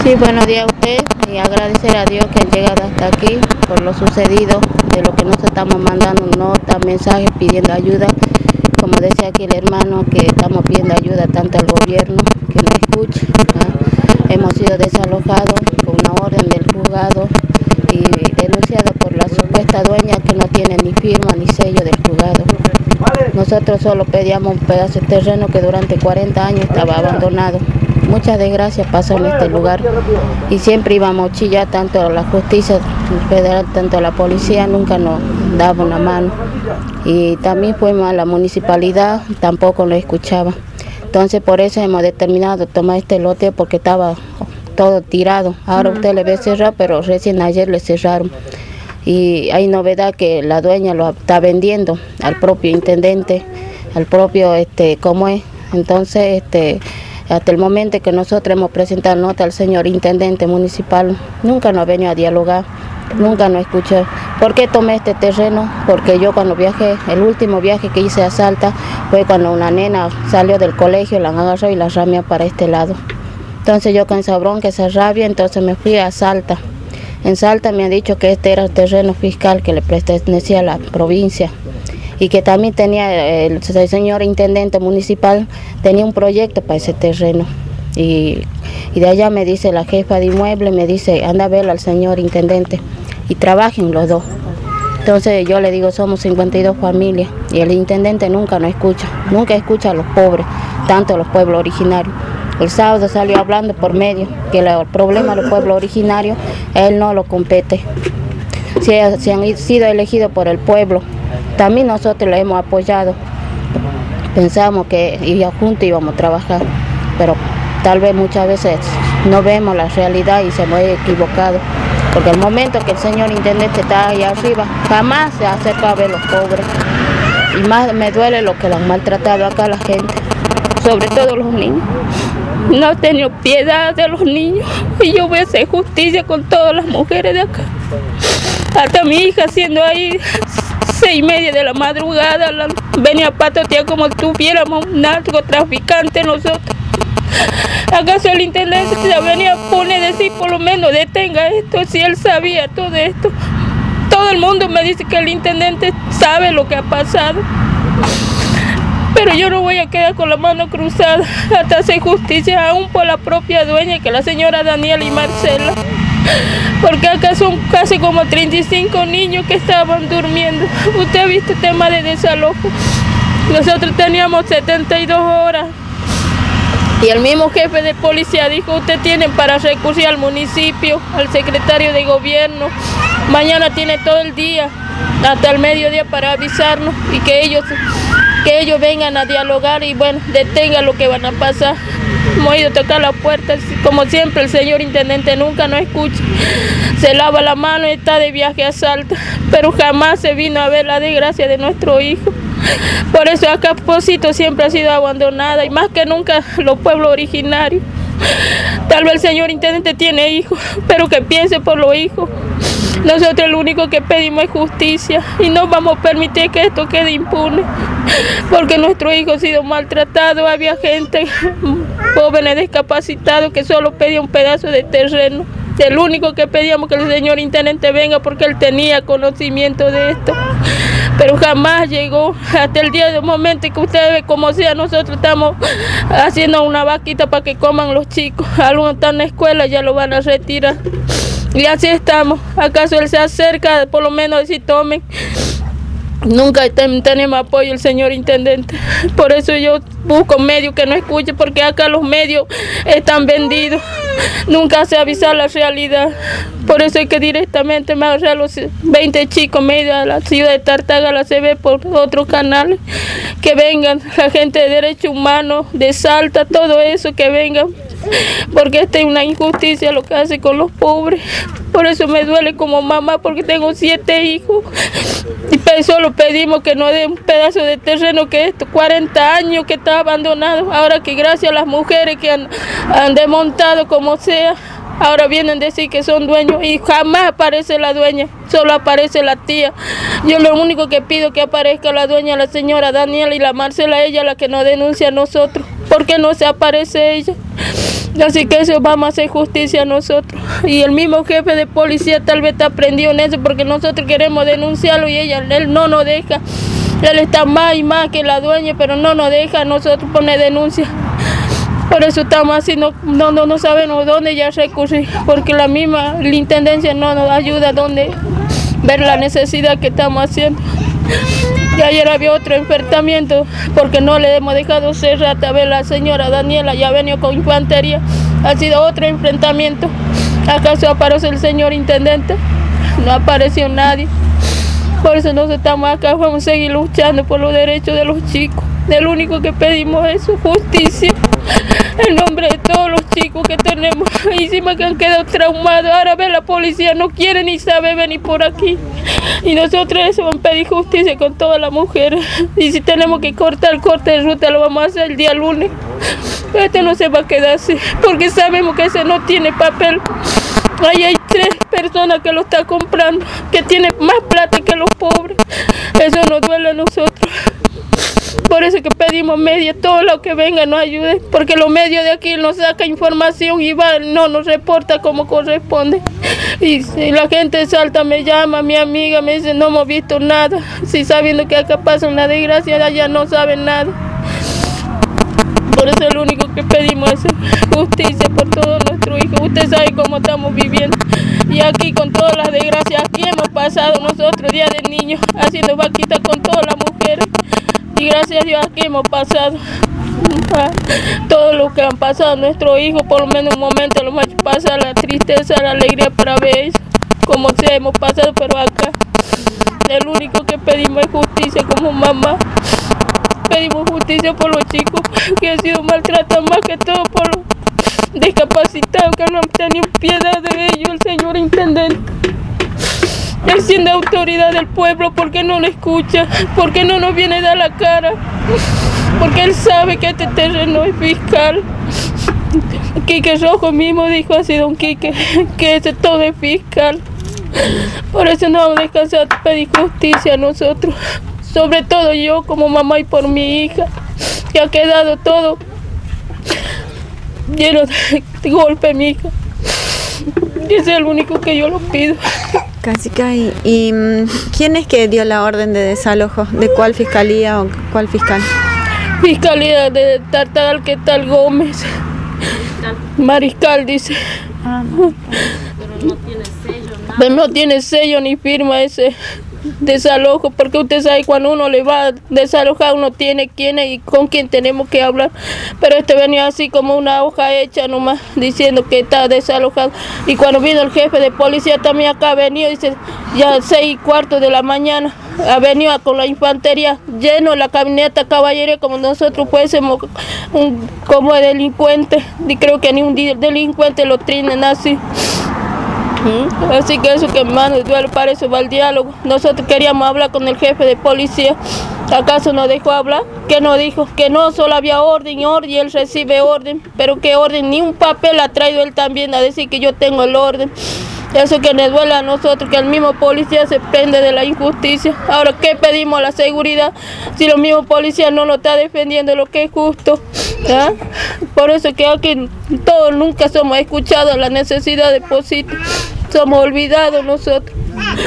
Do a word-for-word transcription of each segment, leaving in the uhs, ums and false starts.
Sí, buenos días a usted y agradecer a Dios que han llegado hasta aquí por lo sucedido, de lo que nos estamos mandando notas, mensajes pidiendo ayuda. Como decía aquí el hermano, que estamos pidiendo ayuda tanto al gobierno que nos escuche. ¿no? Hemos sido desalojados con una orden del juzgado y denunciados por la supuesta dueña que no tiene ni firma ni sello del juzgado. Nosotros solo pedíamos un pedazo de terreno que durante cuarenta años estaba abandonado. Muchas desgracias pasó en este lugar y siempre íbamos a chillar, tanto a la justicia federal, tanto a la policía, nunca nos daba una mano. Y también fuimos a la municipalidad, tampoco nos escuchaba. Entonces por eso hemos determinado tomar este lote porque estaba todo tirado. Ahora usted le ve cerrado, pero recién ayer le cerraron. Y hay novedad que la dueña lo está vendiendo al propio intendente, al propio, este, ¿cómo es? Entonces, este... hasta el momento que nosotros hemos presentado nota al señor intendente municipal, nunca nos ha venido a dialogar, nunca nos escuchó. ¿Por qué tomé este terreno? Porque yo cuando viajé, el último viaje que hice a Salta fue cuando una nena salió del colegio, la agarró y la ramía para este lado. Entonces yo con esa bronca, esa rabia, entonces me fui a Salta. En Salta me han dicho que este era el terreno fiscal que le pertenecía a la provincia. Y que también tenía el, el señor intendente municipal, tenía un proyecto para ese terreno. Y, y de allá me dice la jefa de inmueble, me dice, anda a ver al señor intendente y trabajen los dos. Entonces yo le digo, somos cincuenta y dos familias y el intendente nunca nos escucha, nunca escucha a los pobres, tanto a los pueblos originarios. El sábado salió hablando por medio que el problema de los pueblos originarios, a él no lo compete. Si, si han sido elegidos por el pueblo, también nosotros lo hemos apoyado. Pensamos que ya juntos íbamos a trabajar, pero tal vez muchas veces no vemos la realidad y se hemos equivocado. Porque el momento que el señor intendente está ahí arriba, jamás se acerca a ver los pobres. Y más me duele lo que lo han maltratado acá la gente, sobre todo los niños. No he tenido piedad de los niños y yo voy a hacer justicia con todas las mujeres de acá. Hasta mi hija siendo ahí seis y media de la madrugada, la, venía a patotear como si tuviéramos un narcotraficante nosotros. ¿Acaso el intendente se venía a poner a decir por lo menos detenga esto si él sabía todo esto? Todo el mundo me dice que el intendente sabe lo que ha pasado. Pero yo no voy a quedar con la mano cruzada hasta hacer justicia aún por la propia dueña, que la señora Daniela y Marcela. Porque acá son casi como treinta y cinco niños que estaban durmiendo. Usted ha visto el tema de desalojo. Nosotros teníamos setenta y dos horas. Y el mismo jefe de policía dijo, usted tiene para recurrir al municipio, al secretario de gobierno. Mañana tiene todo el día, hasta el mediodía para avisarnos y que ellos... que ellos vengan a dialogar y bueno, detengan lo que van a pasar. Hemos ido a tocar la puerta, como siempre el señor intendente nunca nos escucha. Se lava la mano y está de viaje a Salta, pero jamás se vino a ver la desgracia de nuestro hijo. Por eso acá Pocito siempre ha sido abandonada y más que nunca los pueblos originarios. Tal vez el señor intendente tiene hijos, pero que piense por los hijos. Nosotros lo único que pedimos es justicia y no vamos a permitir que esto quede impune, porque nuestro hijo ha sido maltratado. Había gente, jóvenes discapacitados, que solo pedían un pedazo de terreno. El único que pedíamos que el señor intendente venga porque él tenía conocimiento de esto, pero jamás llegó. Hasta el día de momento que ustedes ven como sea, nosotros estamos haciendo una vaquita para que coman los chicos. Algunos están en la escuela, ya lo van a retirar. Y así estamos. ¿Acaso él se acerca, por lo menos decir tomen? Nunca ten, tenemos apoyo el señor intendente. Por eso yo busco medios que no escuchen, porque acá los medios están vendidos. Nunca se avisa la realidad. Por eso hay que directamente me agarrar los veinte chicos, me he ido a la ciudad de Tartaga, la se ve por otros canales. Que vengan la gente de derechos humanos, de Salta, todo eso, que vengan. Porque esta es una injusticia lo que hace con los pobres. Por eso me duele como mamá, porque tengo siete hijos y solo pedimos que nos den un pedazo de terreno, que esto cuarenta años que está abandonado. Ahora que gracias a las mujeres que han, han desmontado como sea, ahora vienen a decir que son dueños y jamás aparece la dueña, solo aparece la tía. Yo lo único que pido es que aparezca la dueña, la señora Daniela y la Marcela, ella la que nos denuncia a nosotros. ¿Por qué no se aparece ella? Así que eso vamos a hacer justicia a nosotros. Y el mismo jefe de policía tal vez está prendido en eso porque nosotros queremos denunciarlo y ella, él no nos deja. Él está más y más que la dueña, pero no nos deja a nosotros poner denuncia. Por eso estamos así, no, no, no, no sabemos dónde ya recurrir, porque la misma la intendencia no nos ayuda a dónde ver la necesidad que estamos haciendo. Y ayer había otro enfrentamiento porque no le hemos dejado cerrar. A ver, la señora Daniela ya venido con infantería. Ha sido otro enfrentamiento. ¿Acaso aparece el señor intendente? No apareció nadie. Por eso nosotros estamos acá, vamos a seguir luchando por los derechos de los chicos. El único que pedimos es su justicia. En nombre de todos los chicos que tenemos, encima que han quedado traumados. Ahora ve, la policía no quiere ni sabe venir por aquí. Y nosotros eso vamos a pedir justicia con todas las mujeres. Y si tenemos que cortar el corte de ruta, lo vamos a hacer el día lunes. Este no se va a quedar así, porque sabemos que ese no tiene papel. Ahí hay tres personas que lo están comprando, que tienen más plata que los pobres. Eso nos duele a nosotros. Por eso que pedimos medios, todo lo que venga nos ayude, porque los medios de aquí nos sacan información y va, no nos reporta como corresponde. Y si la gente de Salta me llama, mi amiga me dice, no hemos visto nada, si sabiendo que acá pasa una desgracia, allá no saben nada. Por eso lo único que pedimos es justicia por todos nuestros hijos. Usted sabe cómo estamos viviendo. Y aquí con todas las desgracias, aquí hemos pasado nosotros día de niños, haciendo vaquitas con todas las mujeres. Y gracias a Dios aquí hemos pasado todo lo que han pasado nuestros hijos, por lo menos un momento lo hemos hecho pasar la tristeza, la alegría para ver eso, como sea hemos pasado, pero acá el único que pedimos es justicia como mamá. Pedimos justicia por los chicos que han sido maltratados, más que todo por los discapacitados que no han tenido piedad de ellos, el señor intendente. Él siendo autoridad del pueblo, ¿por qué no lo escucha? ¿Por qué no nos viene a dar la cara? Porque él sabe que este terreno es fiscal. Quique Rojo mismo dijo así, don Quique, que ese todo es fiscal. Por eso no vamos a descansar de pedir justicia a nosotros. Sobre todo yo como mamá y por mi hija, que ha quedado todo lleno de golpe, mi hija. Y ese es el único que yo lo pido. Cacica, ¿y, y quién es que dio la orden de desalojo? ¿De cuál fiscalía o cuál fiscal? Fiscalía de Tartagal, que tal Gómez. Mariscal dice. Ah, no. Pero no tiene sello, nada. Pero no tiene sello ni firma ese desalojo, porque usted sabe cuando uno le va a desalojar uno tiene quién y con quién tenemos que hablar, pero este venía así como una hoja hecha nomás diciendo que está desalojado. Y cuando vino el jefe de policía también acá ha venido, dice ya seis y cuarto de la mañana, ha venido con la infantería lleno la camioneta caballería, como nosotros fuésemos un, como delincuente, y creo que ni un delincuente lo tienen así. Así que eso que hermano duele, para eso va el diálogo. Nosotros queríamos hablar con el jefe de policía. ¿Acaso nos dejó hablar? ¿Qué nos dijo? Que no, solo había orden y orden y él recibe orden. Pero qué orden, ni un papel ha traído él también a decir que yo tengo el orden. Eso que nos duele a nosotros, que el mismo policía se prende de la injusticia. Ahora, ¿qué pedimos? La seguridad. Si los mismos policías no lo está defendiendo lo que es justo. ¿Ah? Por eso que aquí todos nunca somos escuchados la necesidad de Posito. Somos olvidados nosotros.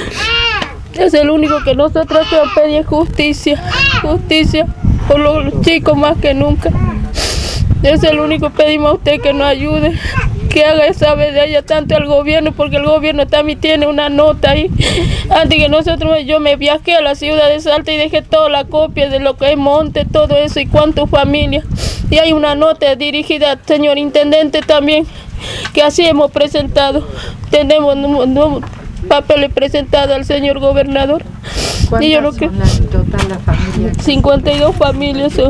Es el único que nosotros queremos pedir justicia. Justicia por los chicos más que nunca. Es el único que pedimos a usted que nos ayude, que haga saber de ella tanto al gobierno, porque el gobierno también tiene una nota ahí. Antes que nosotros, yo me viajé a la ciudad de Salta y dejé toda la copia de lo que es monte, todo eso y cuántas familias. Y hay una nota dirigida al señor intendente también, que así hemos presentado. Tenemos no, no, papeles presentados al señor gobernador. ¿Cuántas y yo son que, las, en total las familias? cincuenta y dos familias son.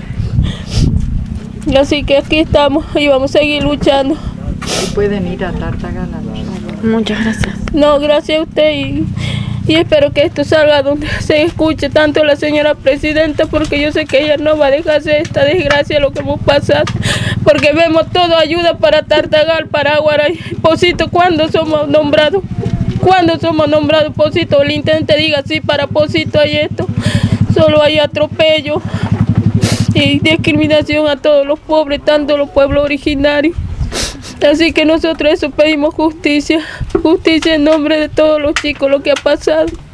Así que aquí estamos y vamos a seguir luchando. Y pueden ir a Tartagal. Muchas gracias. No, gracias a usted y, y espero que esto salga donde se escuche tanto la señora presidenta, porque yo sé que ella no va a dejarse esta desgracia lo que hemos pasado, porque vemos todo ayuda para Tartagal, para Aguaray. Posito, ¿cuándo somos nombrados? ¿Cuándo somos nombrados Posito? El intendente diga sí, para Posito hay esto. Solo hay atropello y discriminación a todos los pobres, tanto los pueblos originarios. Así que nosotros eso pedimos justicia, justicia en nombre de todos los chicos, lo que ha pasado.